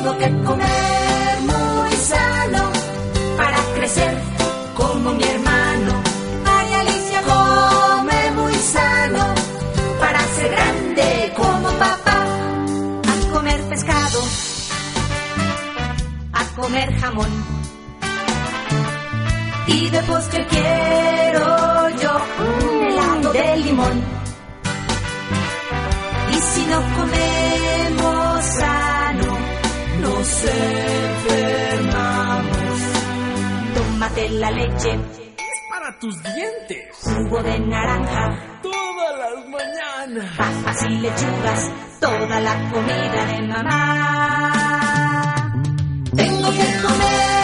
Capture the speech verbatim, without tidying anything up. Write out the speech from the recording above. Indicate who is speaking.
Speaker 1: Tengo que comer muy sano para crecer como mi hermano. Ay, Alicia, come muy sano para ser grande como papá. A comer pescado, a comer jamón, y de postre quiero yo un helado de limón. Y si no comemos sano, nos enfermamos. Tómate la leche,
Speaker 2: es para tus dientes.
Speaker 1: Jugo de naranja,
Speaker 2: todas las mañanas.
Speaker 1: Papas y lechugas, toda la comida de mamá. Tengo que comer